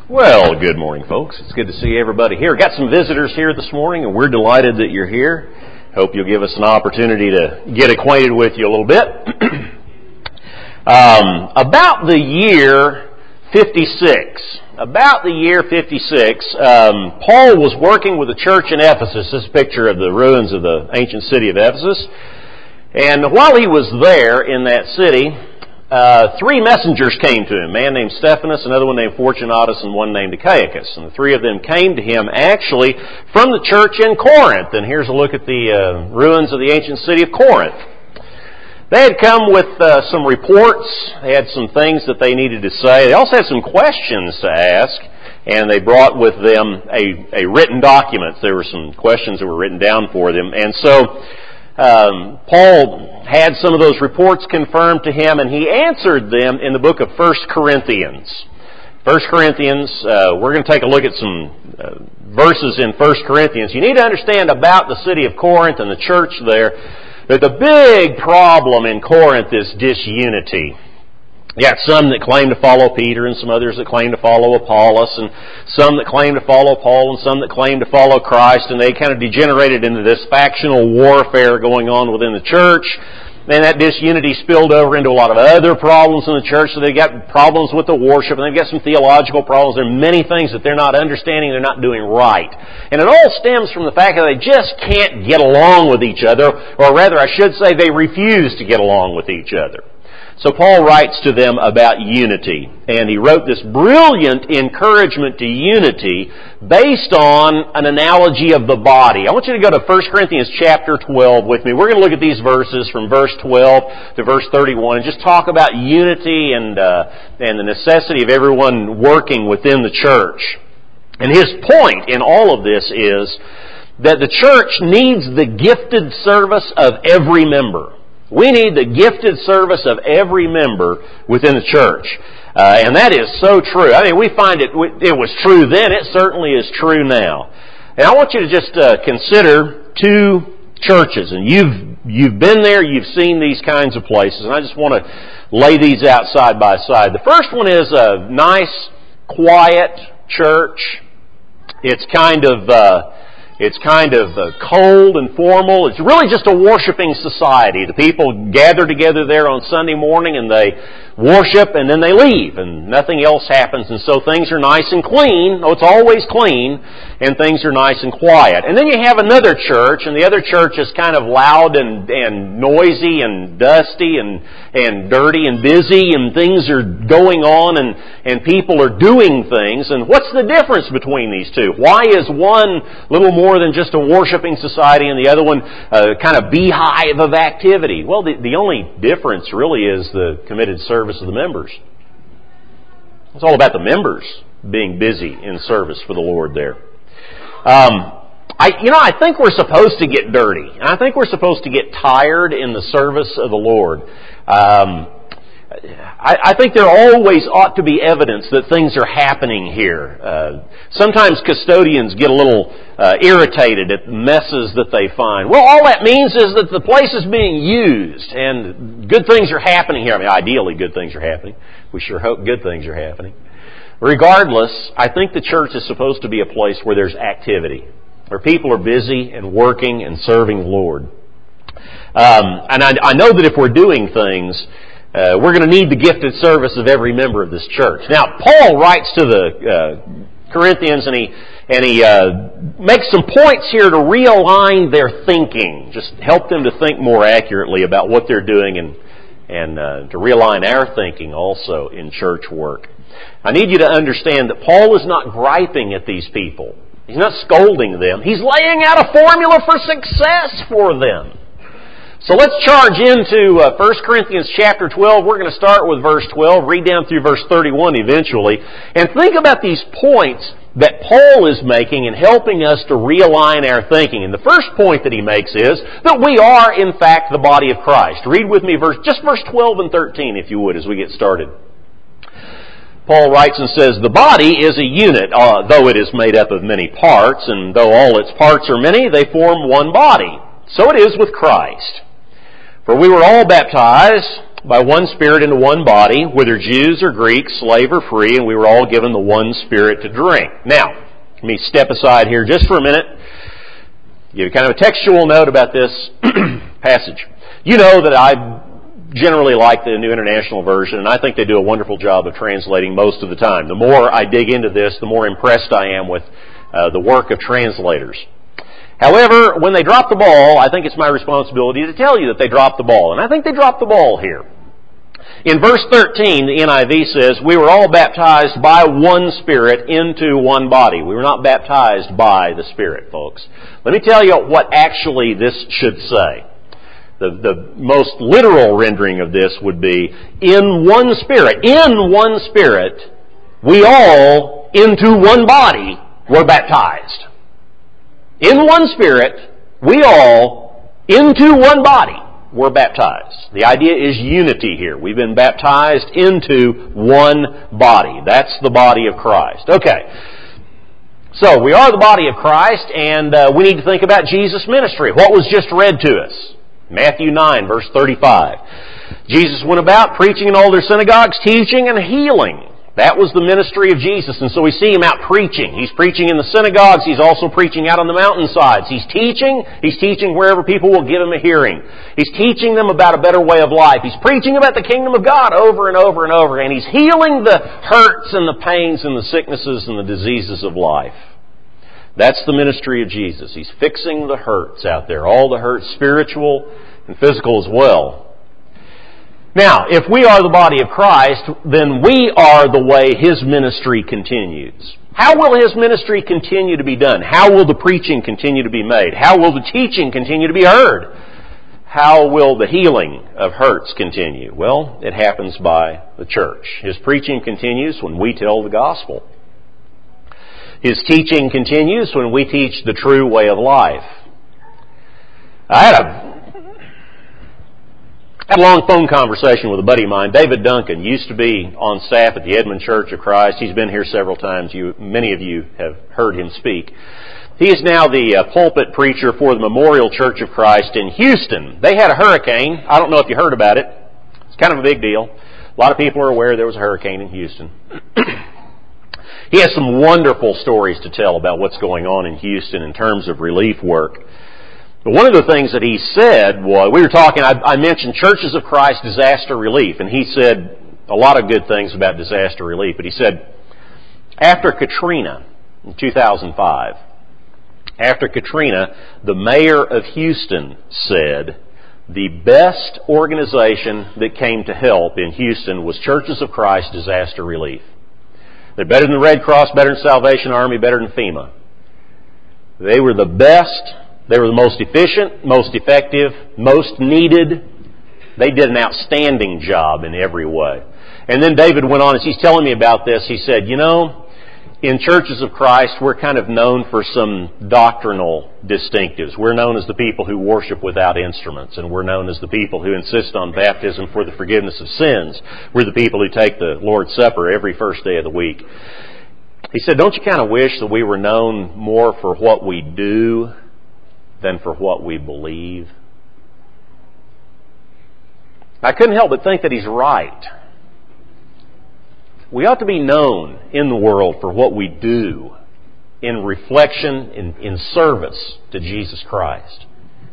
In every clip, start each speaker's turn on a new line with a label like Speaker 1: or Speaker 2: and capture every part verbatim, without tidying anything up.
Speaker 1: Well, good morning, folks. It's good to see everybody here. Got some visitors here this morning, and we're delighted that you're here. Hope you'll give us an opportunity to get acquainted with you a little bit. um, about the year fifty-six, about the year fifty-six, um, Paul was working with a church in Ephesus. This is a picture of the ruins of the ancient city of Ephesus. And while he was there in that city, Uh, three messengers came to him, a man named Stephanas, another one named Fortunatus, and one named Achaicus. And the three of them came to him actually from the church in Corinth. And here's a look at the uh, ruins of the ancient city of Corinth. They had come with uh, some reports. They had some things that they needed to say. They also had some questions to ask. And they brought with them a, a written document. There were some questions that were written down for them. And so Um, Paul had some of those reports confirmed to him, and he answered them in the book of First Corinthians. First Corinthians, uh, we're going to take a look at some uh, verses in First Corinthians. You need to understand about the city of Corinth and the church there that the big problem in Corinth is disunity. You got some that claim to follow Peter and some others that claim to follow Apollos and some that claim to follow Paul and some that claim to follow Christ, and they kind of degenerated into this factional warfare going on within the church. And that disunity spilled over into a lot of other problems in the church. So they've got problems with the worship, and they've got some theological problems. There are many things that they're not understanding, they're not doing right. And it all stems from the fact that they just can't get along with each other, or rather I should say they refuse to get along with each other. So Paul writes to them about unity, and he wrote this brilliant encouragement to unity based on an analogy of the body. I want you to go to First Corinthians chapter twelve with me. We're going to look at these verses from verse twelve to verse thirty-one and just talk about unity and uh, and the necessity of everyone working within the church. And his point in all of this is that the church needs the gifted service of every member. We need the gifted service of every member within the church. Uh, and that is so true. I mean, we find it, it was true then, it certainly is true now. And I want you to just uh, consider two churches. And you've, you've been there, you've seen these kinds of places, and I just want to lay these out side by side. The first one is a nice, quiet church. It's kind of... Uh, It's kind of uh, cold and formal. It's really just a worshiping society. The people gather together there on Sunday morning and they worship and then they leave and nothing else happens. And so things are nice and clean. Oh, it's always clean, and things are nice and quiet. And then you have another church, and the other church is kind of loud and, and noisy and dusty and, and dirty and busy, and things are going on and, and people are doing things. And what's the difference between these two? Why is one little more than just a worshiping society and the other one a kind of beehive of activity? Well, the, the only difference really is the committed service of the members. It's all about the members being busy in service for the Lord there. Um, I, you know, I think we're supposed to get dirty. And I think we're supposed to get tired in the service of the Lord. Um, I, I think there always ought to be evidence that things are happening here. Uh, sometimes custodians get a little uh, irritated at the messes that they find. Well, all that means is that the place is being used and good things are happening here. I mean, ideally good things are happening. We sure hope good things are happening. Regardless, I think the church is supposed to be a place where there's activity, where people are busy and working and serving the Lord. Um, and I, I know that if we're doing things, Uh, we're going to need the gifted service of every member of this church. Now, Paul writes to the uh, Corinthians, and he and he uh, makes some points here to realign their thinking, just help them to think more accurately about what they're doing, and and uh, to realign our thinking also in church work. I need you to understand that Paul is not griping at these people. He's not scolding them. He's laying out a formula for success for them. So let's charge into uh, First Corinthians chapter twelve. We're going to start with verse twelve, read down through verse thirty-one eventually, and think about these points that Paul is making and helping us to realign our thinking. And the first point that he makes is that we are, in fact, the body of Christ. Read with me verse, just verse twelve and thirteen, if you would, as we get started. Paul writes and says, "The body is a unit, uh, though it is made up of many parts, and though all its parts are many, they form one body. So it is with Christ. For we were all baptized by one Spirit into one body, whether Jews or Greeks, slave or free, and we were all given the one Spirit to drink. Now, let me step aside here just for a minute, give you kind of a textual note about this passage. You know that I generally like the New International Version, and I think they do a wonderful job of translating most of the time. The more I dig into this, the more impressed I am with uh, the work of translators. However, when they drop the ball, I think it's my responsibility to tell you that they dropped the ball, and I think they dropped the ball here. In verse thirteen, the N I V says, we were all baptized by one Spirit into one body. We were not baptized by the Spirit, folks. Let me tell you what actually this should say. The, the most literal rendering of this would be, in one Spirit, in one Spirit, we all, into one body, were baptized. In one Spirit, we all, into one body, were baptized. The idea is unity here. We've been baptized into one body. That's the body of Christ. Okay. So, we are the body of Christ, and uh, we need to think about Jesus' ministry. What was just read to us? Matthew nine, verse thirty-five. Jesus went about preaching in all their synagogues, teaching and healing. That was the ministry of Jesus, and so we see Him out preaching. He's preaching in the synagogues. He's also preaching out on the mountainsides. He's teaching. He's teaching wherever people will give Him a hearing. He's teaching them about a better way of life. He's preaching about the kingdom of God over and over and over, and He's healing the hurts and the pains and the sicknesses and the diseases of life. That's the ministry of Jesus. He's fixing the hurts out there, all the hurts, spiritual and physical as well. Now, if we are the body of Christ, then we are the way His ministry continues. How will His ministry continue to be done? How will the preaching continue to be made? How will the teaching continue to be heard? How will the healing of hurts continue? Well, it happens by the church. His preaching continues when we tell the gospel. His teaching continues when we teach the true way of life. I had a, had a long phone conversation with a buddy of mine, David Duncan. Used to be on staff at the Edmond Church of Christ. He's been here several times. You, many of you have heard him speak. He is now the uh, pulpit preacher for the Memorial Church of Christ in Houston. They had a hurricane. I don't know if you heard about it. It's kind of a big deal. A lot of people are aware there was a hurricane in Houston. He has some wonderful stories to tell about what's going on in Houston in terms of relief work. But one of the things that he said was, we were talking, I, I mentioned Churches of Christ disaster relief, and he said a lot of good things about disaster relief, but he said, after Katrina in two thousand five, after Katrina, the mayor of Houston said, the best organization that came to help in Houston was Churches of Christ disaster relief. They're better than the Red Cross, better than Salvation Army, better than FEMA. They were the best. They were the most efficient, most effective, most needed. They did an outstanding job in every way. And then David went on, as he's telling me about this, he said, you know, in Churches of Christ, we're kind of known for some doctrinal distinctives. We're known as the people who worship without instruments, and we're known as the people who insist on baptism for the forgiveness of sins. We're the people who take the Lord's Supper every first day of the week. He said, don't you kind of wish that we were known more for what we do than for what we believe? I couldn't help but think that he's right. We ought to be known in the world for what we do in reflection, in, in service to Jesus Christ.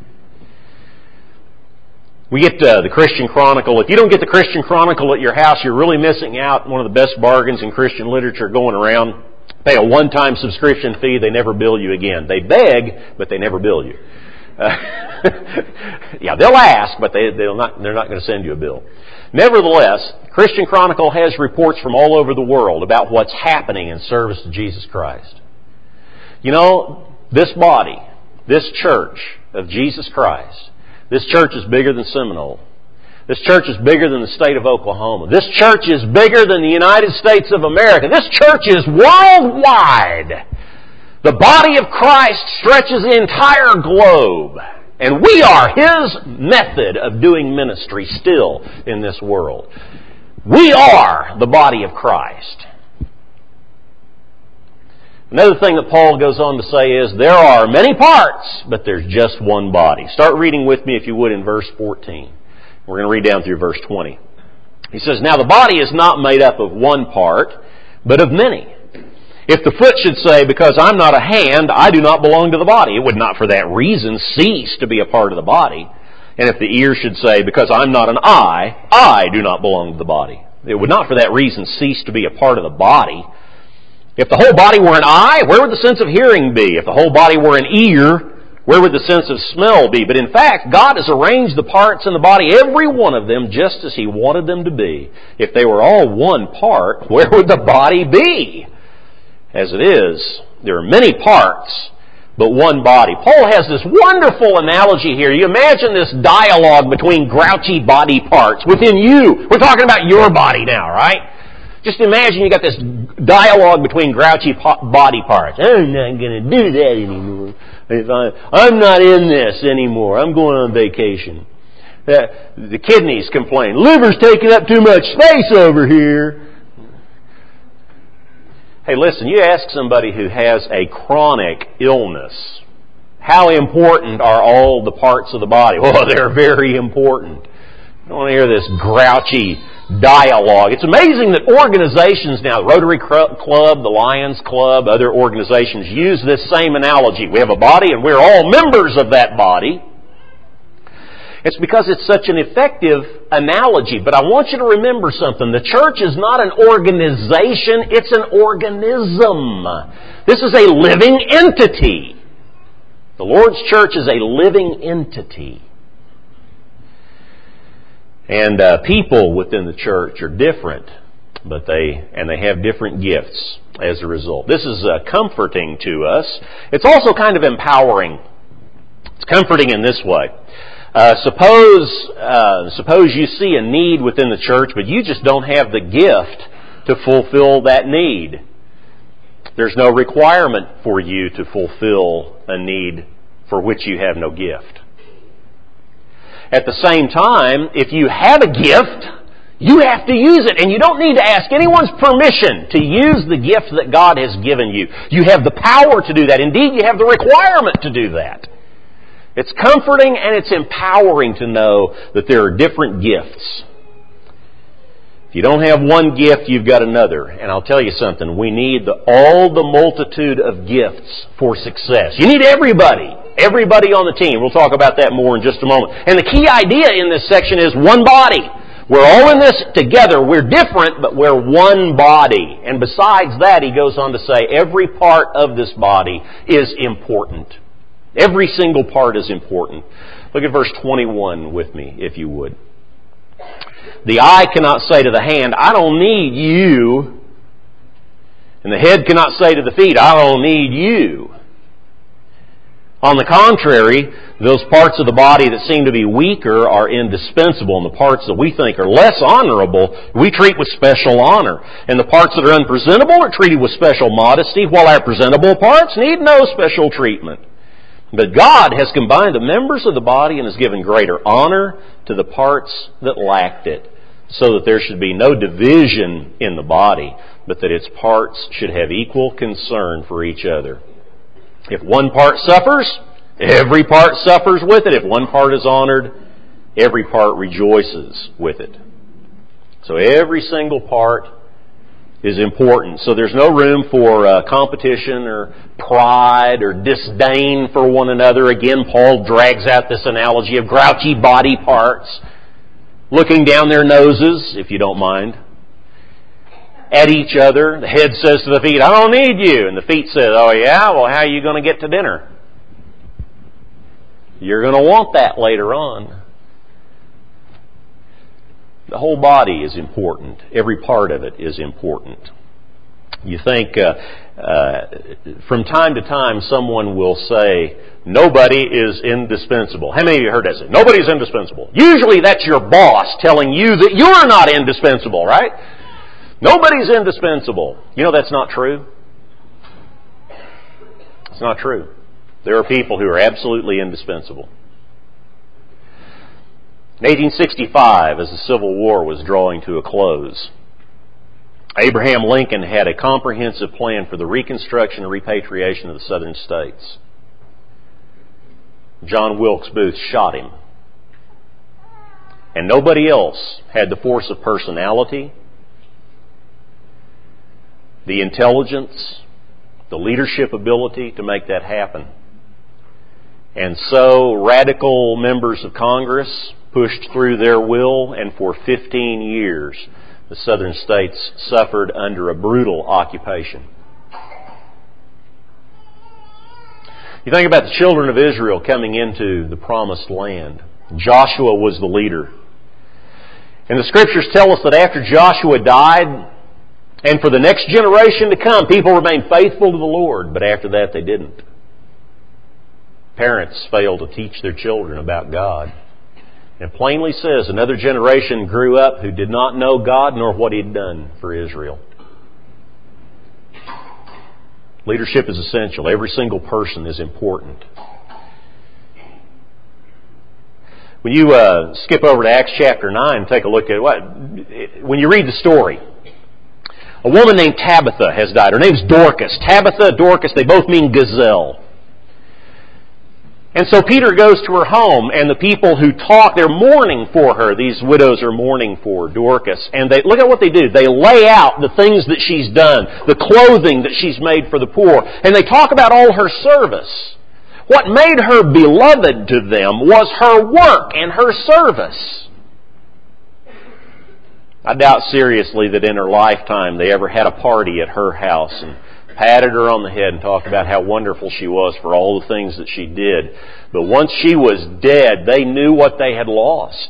Speaker 1: We get uh, the Christian Chronicle. If you don't get the Christian Chronicle at your house, you're really missing out. One of the best bargains in Christian literature going around. Pay a one-time subscription fee. They never bill you again. They beg, but they never bill you. Uh, yeah, they'll ask, but they, they'll not, they're not going to send you a bill. Nevertheless, Christian Chronicle has reports from all over the world about what's happening in service to Jesus Christ. You know, this body, this church of Jesus Christ, this church is bigger than Seminole. This church is bigger than the state of Oklahoma. This church is bigger than the United States of America. This church is worldwide. The body of Christ stretches the entire globe. And we are His method of doing ministry still in this world. We are the body of Christ. Another thing that Paul goes on to say is, there are many parts, but there's just one body. Start reading with me, if you would, in verse fourteen. We're going to read down through verse twenty. He says, "Now the body is not made up of one part, but of many. If the foot should say, 'Because I'm not a hand, I do not belong to the body,' it would not for that reason cease to be a part of the body. And if the ear should say, 'Because I'm not an eye, I do not belong to the body,' it would not for that reason cease to be a part of the body. If the whole body were an eye, where would the sense of hearing be? If the whole body were an ear, where would the sense of smell be? But in fact, God has arranged the parts in the body, every one of them, just as He wanted them to be. If they were all one part, where would the body be? As it is, there are many parts, but one body." Paul has this wonderful analogy here. You imagine this dialogue between grouchy body parts within you. We're talking about your body now, right? Just imagine you got this dialogue between grouchy body parts. "I'm not going to do that anymore. I'm not in this anymore. I'm going on vacation." The, the kidneys complain. "Liver's taking up too much space over here." Hey, listen, you ask somebody who has a chronic illness, how important are all the parts of the body? Well, they're very important. You don't want to hear this grouchy dialogue. It's amazing that organizations now, the Rotary Club, the Lions Club, other organizations use this same analogy. We have a body and we're all members of that body. It's because it's such an effective analogy. But I want you to remember something. The church is not an organization, it's an organism. This is a living entity. The Lord's church is a living entity. And uh, people within the church are different, but they and they have different gifts as a result. This is uh, comforting to us. It's also kind of empowering. It's comforting in this way. Uh, suppose uh, suppose you see a need within the church, but you just don't have the gift to fulfill that need. There's no requirement for you to fulfill a need for which you have no gift. At the same time, if you have a gift, you have to use it, and you don't need to ask anyone's permission to use the gift that God has given you. You have the power to do that. Indeed, you have the requirement to do that. It's comforting and it's empowering to know that there are different gifts. If you don't have one gift, you've got another. And I'll tell you something, we need the, all the multitude of gifts for success. You need everybody. Everybody on the team. We'll talk about that more in just a moment. And the key idea in this section is one body. We're all in this together. We're different, but we're one body. And besides that, he goes on to say, every part of this body is important. Every single part is important. Look at verse twenty-one with me, if you would. The eye cannot say to the hand, "I don't need you." And the head cannot say to the feet, "I don't need you." On the contrary, those parts of the body that seem to be weaker are indispensable, and the parts that we think are less honorable, we treat with special honor. And the parts that are unpresentable are treated with special modesty, while our presentable parts need no special treatment. But God has combined the members of the body and has given greater honor to the parts that lacked it, so that there should be no division in the body, but that its parts should have equal concern for each other. If one part suffers, every part suffers with it. If one part is honored, every part rejoices with it. So every single part is important. So there's no room for uh, competition or pride or disdain for one another. Again, Paul drags out this analogy of grouchy body parts, looking down their noses, if you don't mind, at each other. The head says to the feet, "I don't need you." And the feet says, "Oh yeah? Well, how are you going to get to dinner? You're going to want that later on." The whole body is important. Every part of it is important. You think, uh, uh, from time to time, someone will say, "Nobody is indispensable." How many of you heard that say, "Nobody's indispensable"? Usually that's your boss telling you that you're not indispensable, right? Nobody's indispensable. You know that's not true. It's not true. There are people who are absolutely indispensable. In eighteen sixty-five, as the Civil War was drawing to a close, Abraham Lincoln had a comprehensive plan for the reconstruction and repatriation of the southern states. John Wilkes Booth shot him. And nobody else had the force of personality, the intelligence, the leadership ability to make that happen. And so radical members of Congress pushed through their will, and for fifteen years the southern states suffered under a brutal occupation. You think about the children of Israel coming into the promised land. Joshua was the leader. And the Scriptures tell us that after Joshua died, and for the next generation to come, people remained faithful to the Lord, but after that they didn't. Parents failed to teach their children about God. And it plainly says another generation grew up who did not know God nor what He had done for Israel. Leadership is essential. Every single person is important. When you uh, skip over to Acts chapter nine and take a look at what, when you read the story, a woman named Tabitha has died. Her name's Dorcas. Tabitha, Dorcas, they both mean gazelle. And so Peter goes to her home, and the people who talk, they're mourning for her. These widows are mourning for Dorcas. And they look at what they do. They lay out the things that she's done, the clothing that she's made for the poor. And they talk about all her service. What made her beloved to them was her work and her service. I doubt seriously that in her lifetime they ever had a party at her house and patted her on the head and talked about how wonderful she was for all the things that she did. But once she was dead, they knew what they had lost.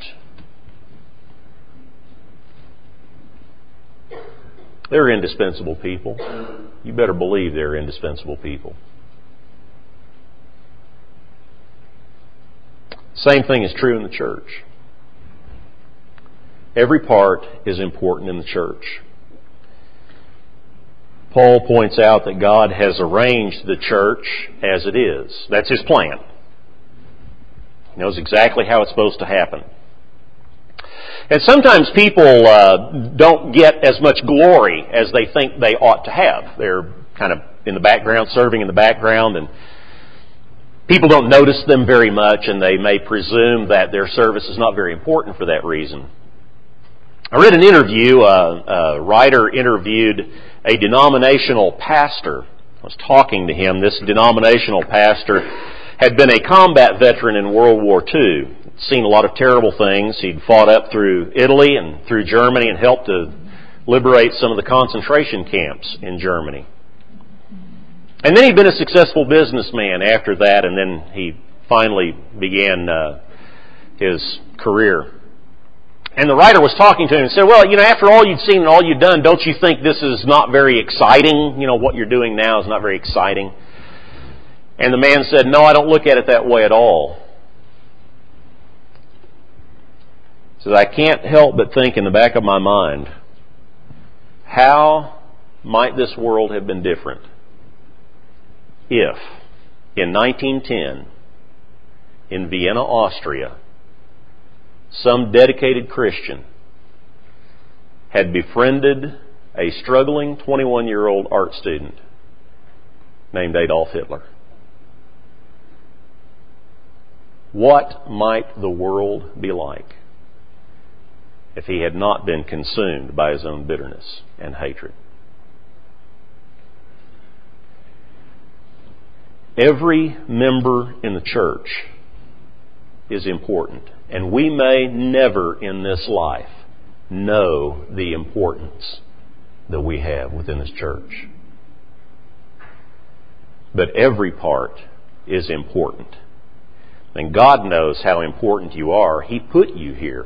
Speaker 1: They're indispensable people. You better believe they're indispensable people. Same thing is true in the church. Every part is important in the church. Paul points out that God has arranged the church as it is. That's His plan. He knows exactly how it's supposed to happen. And sometimes people uh, don't get as much glory as they think they ought to have. They're kind of in the background, serving in the background, and people don't notice them very much, and they may presume that their service is not very important for that reason. I read an interview, uh, a writer interviewed a denominational pastor. I was talking to him. This denominational pastor had been a combat veteran in World War Two. Seen a lot of terrible things. He'd fought up through Italy and through Germany and helped to liberate some of the concentration camps in Germany. And then he'd been a successful businessman after that, and then he finally began uh, his career. And the writer was talking to him and said, well, you know, after all you've seen and all you've done, don't you think this is not very exciting? You know, what you're doing now is not very exciting. And the man said, no, I don't look at it that way at all. He said, I can't help but think in the back of my mind, how might this world have been different if, in nineteen ten, in Vienna, Austria, some dedicated Christian had befriended a struggling twenty-one-year-old art student named Adolf Hitler. What might the world be like if he had not been consumed by his own bitterness and hatred? Every member in the church is important. And we may never in this life know the importance that we have within this church. But every part is important. And God knows how important you are. He put you here.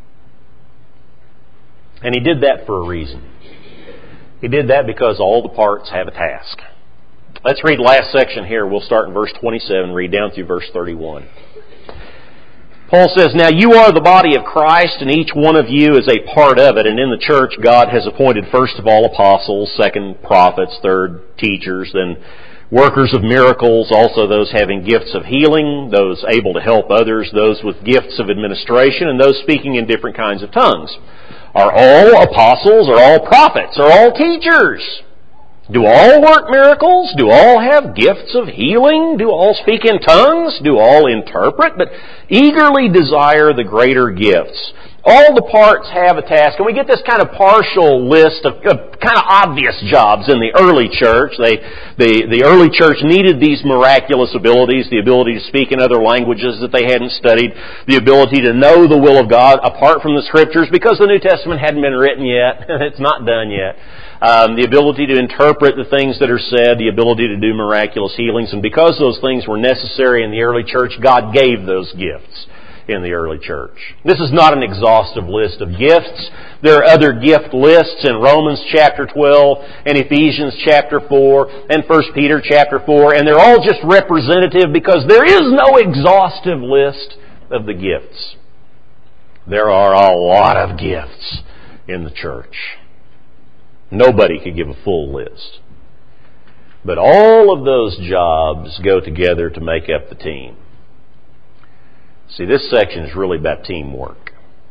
Speaker 1: And He did that for a reason. He did that because all the parts have a task. Let's read the last section here. We'll start in verse twenty-seven, read down through verse thirty-one. Paul says, now you are the body of Christ, and each one of you is a part of it. And in the church, God has appointed first of all apostles, second prophets, third teachers, then workers of miracles, also those having gifts of healing, those able to help others, those with gifts of administration, and those speaking in different kinds of tongues. Are all apostles? Are all prophets? Are all teachers? Do all work miracles? Do all have gifts of healing? Do all speak in tongues? Do all interpret? But eagerly desire the greater gifts, All the parts have a task, and we get this kind of partial list of, of kind of obvious jobs in the early church. They, the, the early church needed these miraculous abilities, the ability to speak in other languages that they hadn't studied, the ability to know the will of God apart from the Scriptures, because the New Testament hadn't been written yet. It's not done yet. Um, the ability to interpret the things that are said, the ability to do miraculous healings, and because those things were necessary in the early church, God gave those gifts in the early church. This is not an exhaustive list of gifts. There are other gift lists in Romans chapter twelve and Ephesians chapter four and First Peter chapter four, and they're all just representative because there is no exhaustive list of the gifts. There are a lot of gifts in the church. Nobody could give a full list. But all of those jobs go together to make up the team. See, this section is really about teamwork.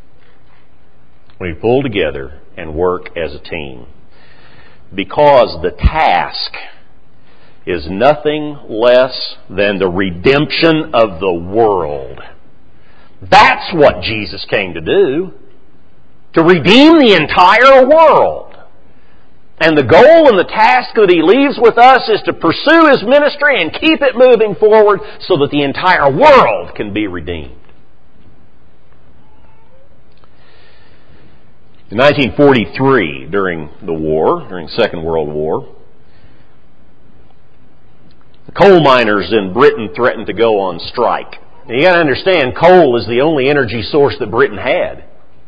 Speaker 1: We pull together and work as a team. Because the task is nothing less than the redemption of the world. That's what Jesus came to do. To redeem the entire world. And the goal and the task that He leaves with us is to pursue His ministry and keep it moving forward so that the entire world can be redeemed. In nineteen forty-three, during the war, during the Second World War, the coal miners in Britain threatened to go on strike. Now, you got to understand, coal is the only energy source that Britain had.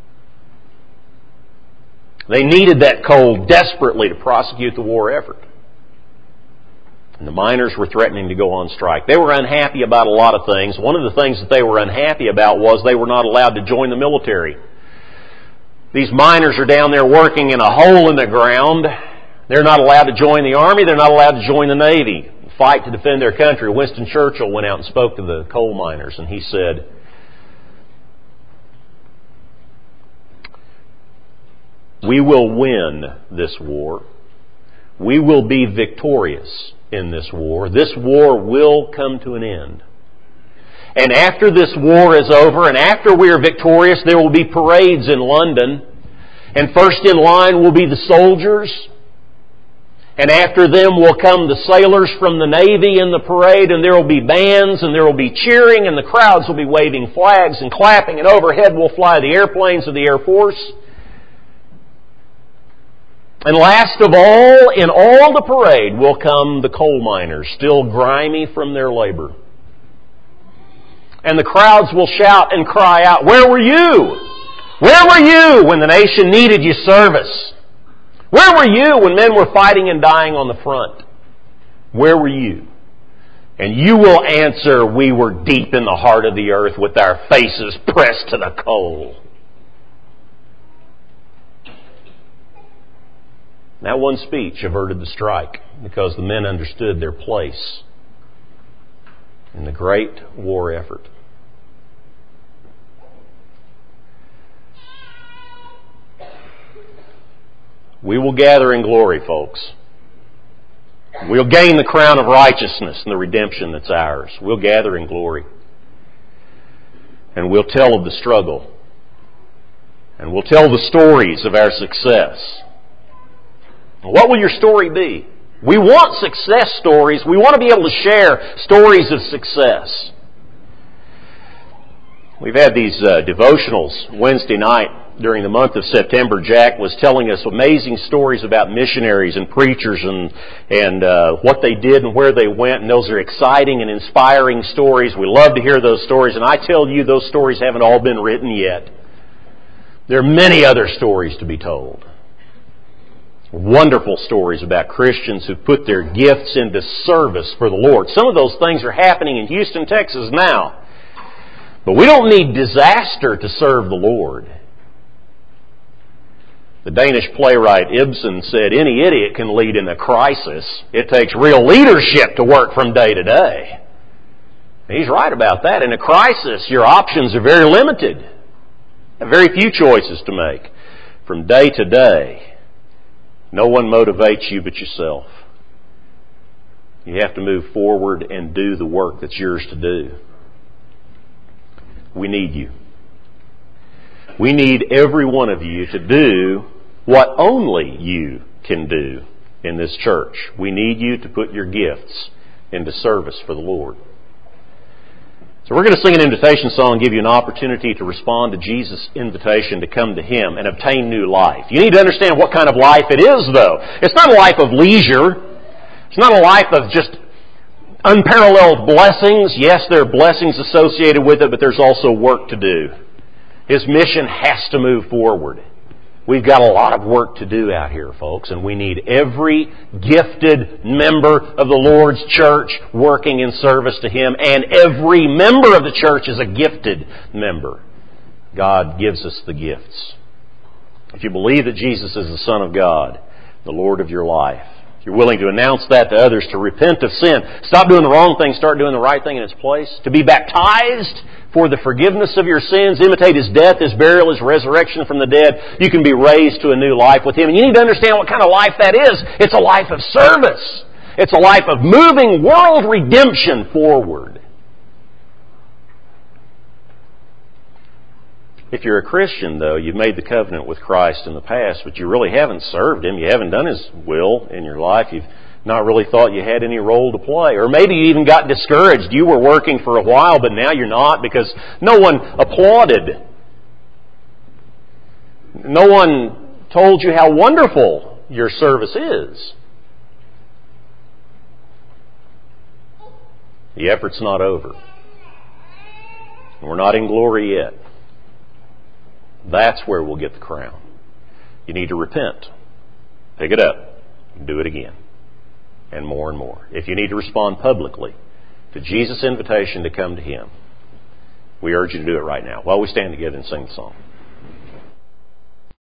Speaker 1: They needed that coal desperately to prosecute the war effort. And the miners were threatening to go on strike. They were unhappy about a lot of things. One of the things that they were unhappy about was they were not allowed to join the military. These miners are down there working in a hole in the ground. They're not allowed to join the Army. They're not allowed to join the Navy, fight to defend their country. Winston Churchill went out and spoke to the coal miners, and he said, "We will win this war. We will be victorious in this war. This war will come to an end. And after this war is over, and after we are victorious, there will be parades in London. And first in line will be the soldiers. And after them will come the sailors from the Navy in the parade, and there will be bands, and there will be cheering, and the crowds will be waving flags and clapping, and overhead will fly the airplanes of the Air Force. And last of all, in all the parade will come the coal miners, still grimy from their labor. And the crowds will shout and cry out, 'Where were you? Where were you when the nation needed your service? Where were you when men were fighting and dying on the front? Where were you?' And you will answer, 'We were deep in the heart of the earth with our faces pressed to the coal.'" That one speech averted the strike because the men understood their place in the great war effort. We will gather in glory, folks. We'll gain the crown of righteousness and the redemption that's ours. We'll gather in glory. And we'll tell of the struggle. And we'll tell the stories of our success. What will your story be? We want success stories. We want to be able to share stories of success. We've had these uh, devotionals Wednesday night during the month of September. Jack was telling us amazing stories about missionaries and preachers and and uh, what they did and where they went. And those are exciting and inspiring stories. We love to hear those stories. And I tell you, those stories haven't all been written yet. There are many other stories to be told. Wonderful stories about Christians who put their gifts into service for the Lord. Some of those things are happening in Houston, Texas now. But we don't need disaster to serve the Lord. The Danish playwright Ibsen said, "Any idiot can lead in a crisis. It takes real leadership to work from day to day." He's right about that. In a crisis, your options are very limited. You have very few choices to make. From day to day, no one motivates you but yourself. You have to move forward and do the work that's yours to do. We need you. We need every one of you to do what only you can do in this church. We need you to put your gifts into service for the Lord. So we're going to sing an invitation song and give you an opportunity to respond to Jesus' invitation to come to Him and obtain new life. You need to understand what kind of life it is, though. It's not a life of leisure. It's not a life of just unparalleled blessings. Yes, there are blessings associated with it, but there's also work to do. His mission has to move forward. We've got a lot of work to do out here, folks, and we need every gifted member of the Lord's church working in service to Him, and every member of the church is a gifted member. God gives us the gifts. If you believe that Jesus is the Son of God, the Lord of your life, if you're willing to announce that to others, to repent of sin, stop doing the wrong thing, start doing the right thing in its place, to be baptized for the forgiveness of your sins, imitate His death, His burial, His resurrection from the dead, you can be raised to a new life with Him. And you need to understand what kind of life that is. It's a life of service. It's a life of moving world redemption forward. If you're a Christian, though, you've made the covenant with Christ in the past, but you really haven't served Him, you haven't done His will in your life, you've not really thought you had any role to play. Or maybe you even got discouraged. You were working for a while, but now you're not because no one applauded. No one told you how wonderful your service is. The effort's not over. We're not in glory yet. That's where we'll get the crown. You need to repent. Pick it up. Do it again. And more and more. If you need to respond publicly to Jesus' invitation to come to Him, we urge you to do it right now while we stand together and sing the song.